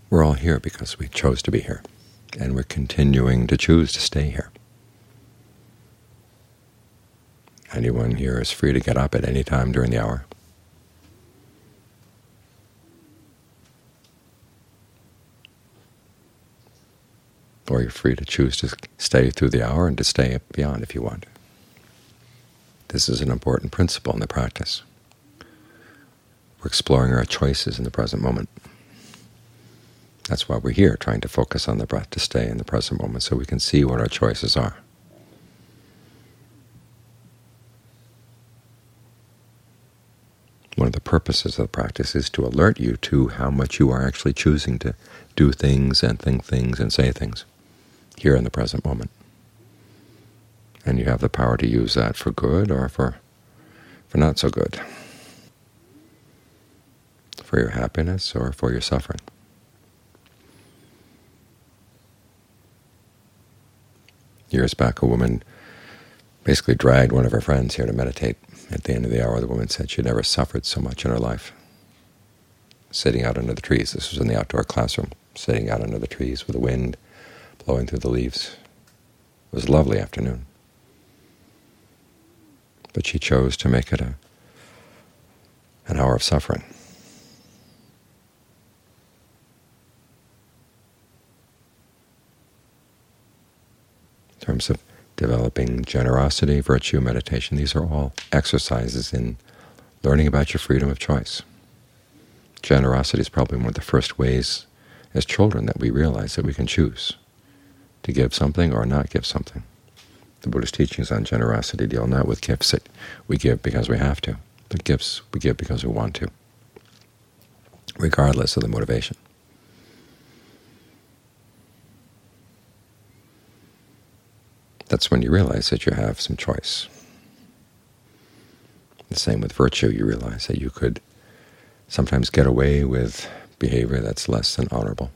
We're all here because we chose to be here, and we're continuing to choose to stay here. Anyone here is free to get up at any time during the hour. Or you're free to choose to stay through the hour and to stay beyond if you want. This is an important principle in the practice. We're exploring our choices in the present moment. That's why we're here, trying to focus on the breath, to stay in the present moment so we can see what our choices are. One of the purposes of the practice is to alert you to how much you are actually choosing to do things and think things and say things here in the present moment. And you have the power to use that for good or for not so good, for your happiness or for your suffering. Years back, a woman basically dragged one of her friends here to meditate. At the end of the hour, the woman said she'd never suffered so much in her life, sitting out under the trees. This was in the outdoor classroom, sitting out under the trees with the wind blowing through the leaves. It was a lovely afternoon. But she chose to make it an hour of suffering. In terms of developing generosity, virtue, meditation, these are all exercises in learning about your freedom of choice. Generosity is probably one of the first ways as children that we realize that we can choose to give something or not give something. The Buddhist teachings on generosity deal not with gifts that we give because we have to, but gifts we give because we want to, regardless of the motivation. That's when you realize that you have some choice. The same with virtue. You realize that you could sometimes get away with behavior that's less than honorable.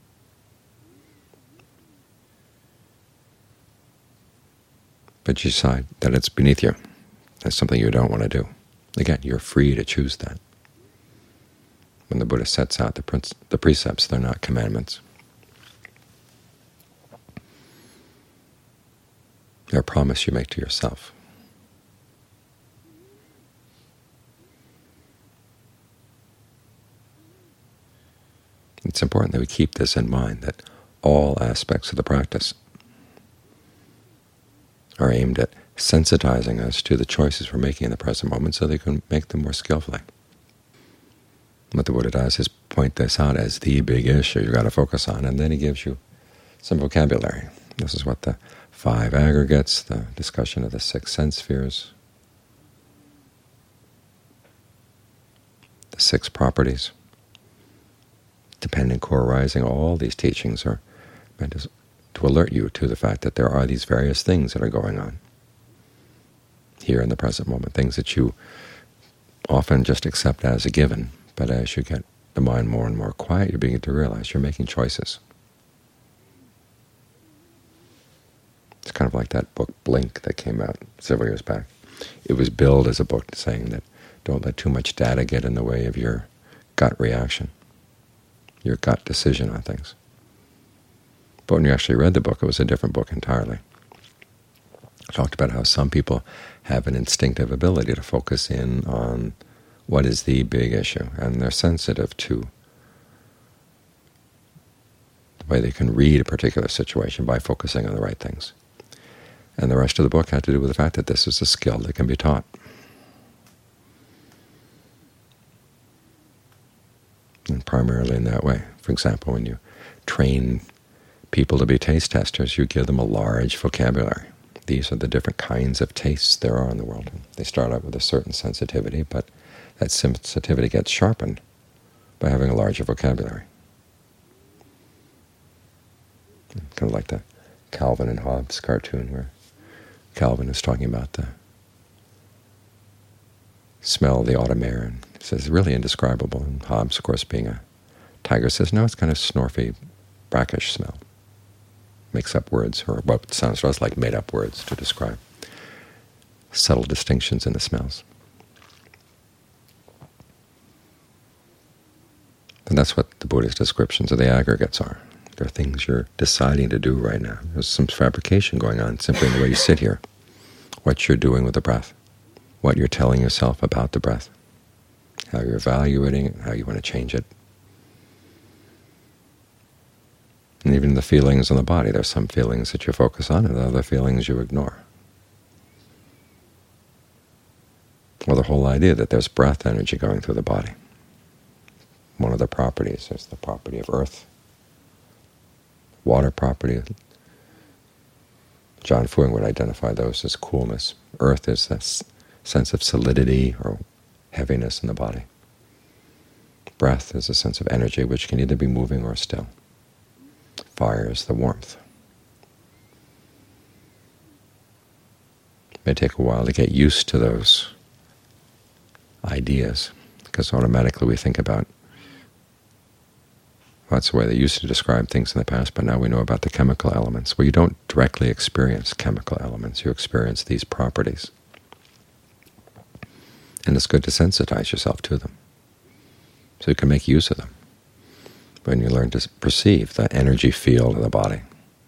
But you decide that it's beneath you. That's something you don't want to do. Again, you're free to choose that. When the Buddha sets out the precepts, they're not commandments. They're a promise you make to yourself. It's important that we keep this in mind, that all aspects of the practice are aimed at sensitizing us to the choices we're making in the present moment so they can make them more skillfully. What the Buddha does is point this out as the big issue you've got to focus on, and then he gives you some vocabulary. This is what the 5 aggregates, the discussion of the 6 sense spheres, the 6 properties, dependent core arising, all these teachings are meant to alert you to the fact that there are these various things that are going on here in the present moment, things that you often just accept as a given, but as you get the mind more and more quiet, you begin to realize you're making choices. It's kind of like that book Blink that came out several years back. It was billed as a book saying that don't let too much data get in the way of your gut reaction, your gut decision on things. But when you actually read the book, it was a different book entirely. It talked about how some people have an instinctive ability to focus in on what is the big issue, and they're sensitive to the way they can read a particular situation by focusing on the right things. And the rest of the book had to do with the fact that this is a skill that can be taught. And primarily in that way. For example, when you train people to be taste testers, you give them a large vocabulary. These are the different kinds of tastes there are in the world. They start out with a certain sensitivity, but that sensitivity gets sharpened by having a larger vocabulary. Kind of like the Calvin and Hobbes cartoon where Calvin is talking about the smell of the autumn air, and he says it's really indescribable. And Hobbes, of course, being a tiger, says, no, it's kind of snorfy, brackish smell. Makes up words, or what sounds to us like made-up words to describe subtle distinctions in the smells. The And that's what the Buddha's descriptions of the aggregates are. They're things you're deciding to do right now. There's some fabrication going on simply in the way you sit here, what you're doing with the breath, what you're telling yourself about the breath, how you're evaluating it, how you want to change it. And even the feelings in the body. There's some feelings that you focus on and other feelings you ignore. Well, the whole idea that there's breath energy going through the body. One of the properties is the property of earth, water property. John Fuang would identify those as coolness. Earth is this sense of solidity or heaviness in the body. Breath is a sense of energy which can either be moving or still. Fire is the warmth. It may take a while to get used to those ideas, because automatically we think about, well, that's the way they used to describe things in the past, but now we know about the chemical elements. Well, you don't directly experience chemical elements, you experience these properties. And it's good to sensitize yourself to them, so you can make use of them. When you learn to perceive the energy field of the body,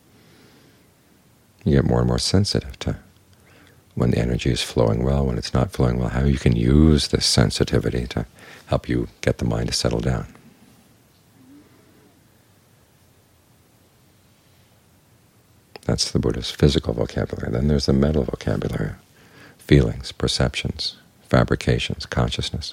you get more and more sensitive to when the energy is flowing well, when it's not flowing well, how you can use this sensitivity to help you get the mind to settle down. That's the Buddha's physical vocabulary. Then there's the mental vocabulary, feelings, perceptions, fabrications, consciousness.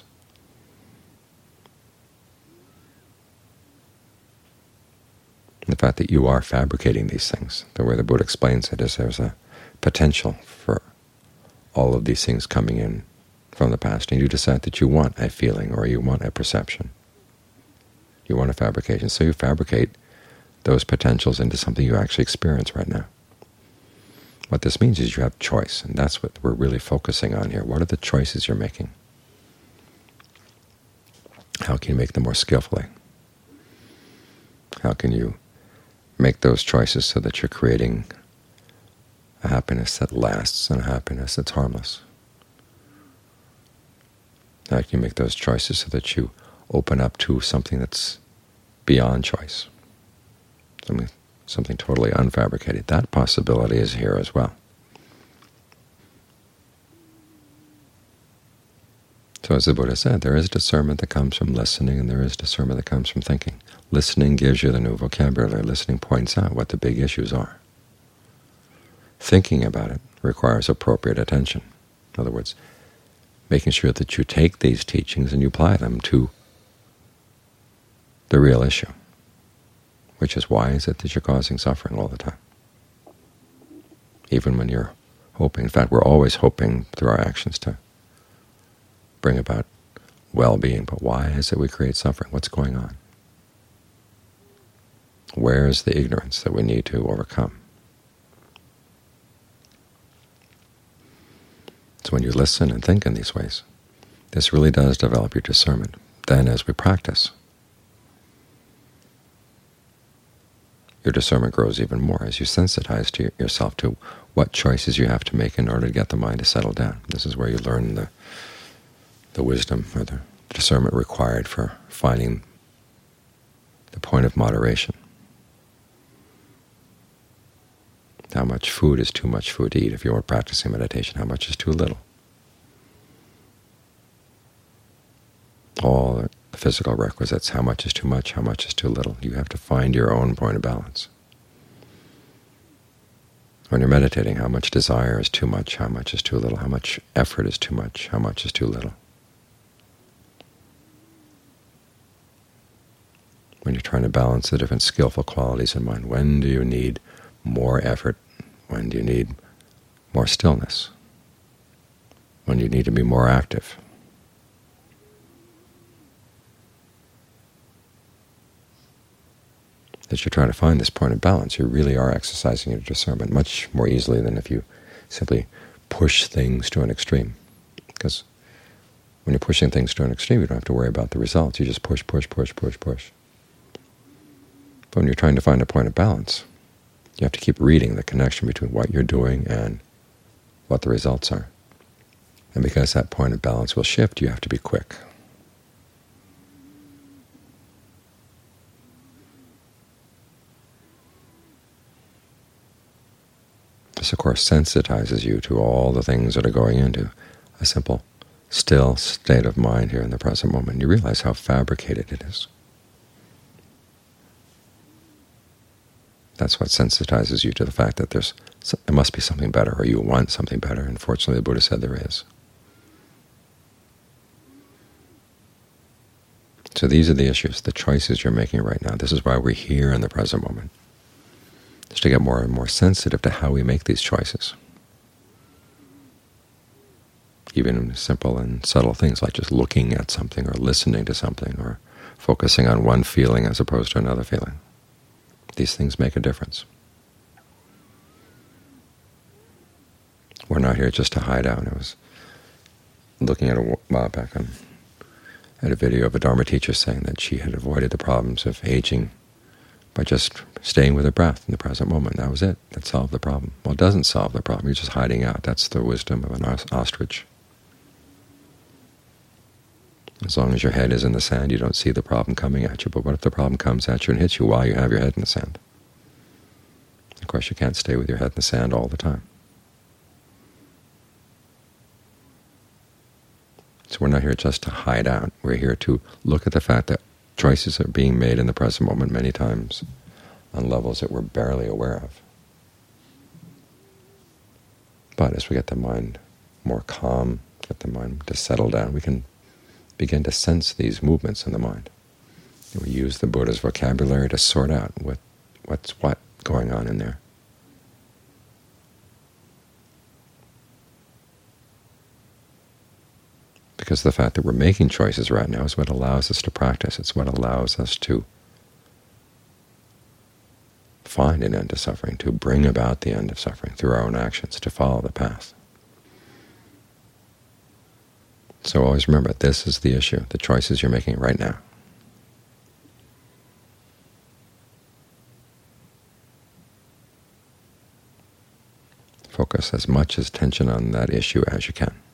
The fact that you are fabricating these things, the way the Buddha explains it is there's a potential for all of these things coming in from the past, and you decide that you want a feeling or you want a perception. You want a fabrication, so you fabricate those potentials into something you actually experience right now. What this means is you have choice, and that's what we're really focusing on here. What are the choices you're making? How can you make them more skillfully? How can you make those choices so that you're creating a happiness that lasts and a happiness that's harmless? How can you make those choices so that you open up to something that's beyond choice, something totally unfabricated? That possibility is here as well. So as the Buddha said, there is discernment that comes from listening, and there is discernment that comes from thinking. Listening gives you the new vocabulary. Listening points out what the big issues are. Thinking about it requires appropriate attention. In other words, making sure that you take these teachings and you apply them to the real issue, which is, why is it that you're causing suffering all the time? Even when you're hoping. In fact, we're always hoping through our actions to bring about well-being, but why is it we create suffering? What's going on? Where is the ignorance that we need to overcome? So when you listen and think in these ways, this really does develop your discernment. Then as we practice, your discernment grows even more as you sensitize to yourself to what choices you have to make in order to get the mind to settle down. This is where you learn the wisdom or the discernment required for finding the point of moderation. How much food is too much food to eat if you are practicing meditation? How much is too little? All the physical requisites, how much is too much, how much is too little? You have to find your own point of balance. When you're meditating, how much desire is too much, how much is too little? How much effort is too much, how much is too little? When you're trying to balance the different skillful qualities in mind, when do you need more effort? When do you need more stillness? When do you need to be more active? As you're trying to find this point of balance, you really are exercising your discernment much more easily than if you simply push things to an extreme. Because when you're pushing things to an extreme, you don't have to worry about the results. You just push, push, push, push, push. But when you're trying to find a point of balance, you have to keep reading the connection between what you're doing and what the results are. And because that point of balance will shift, you have to be quick. This, of course, sensitizes you to all the things that are going into a simple, still state of mind here in the present moment. You realize how fabricated it is. That's what sensitizes you to the fact that there must be something better, or you want something better. And fortunately, the Buddha said there is. So these are the issues, the choices you're making right now. This is why we're here in the present moment, just to get more and more sensitive to how we make these choices. Even simple and subtle things like just looking at something or listening to something or focusing on one feeling as opposed to another feeling. These things make a difference. We're not here just to hide out. I was looking at a while back at a video of a Dharma teacher saying that she had avoided the problems of aging by just staying with her breath in the present moment. That was it. That solved the problem. Well, it doesn't solve the problem. You're just hiding out. That's the wisdom of an ostrich. As long as your head is in the sand, you don't see the problem coming at you. But what if the problem comes at you and hits you while you have your head in the sand? Of course, you can't stay with your head in the sand all the time. So we're not here just to hide out. We're here to look at the fact that choices are being made in the present moment many times on levels that we're barely aware of. But as we get the mind more calm, get the mind to settle down, we can begin to sense these movements in the mind. And we use the Buddha's vocabulary to sort out what's what going on in there. Because the fact that we're making choices right now is what allows us to practice. It's what allows us to find an end to suffering, to bring about the end of suffering through our own actions, to follow the path. So always remember, this is the issue, the choices you're making right now. Focus as much attention on that issue as you can.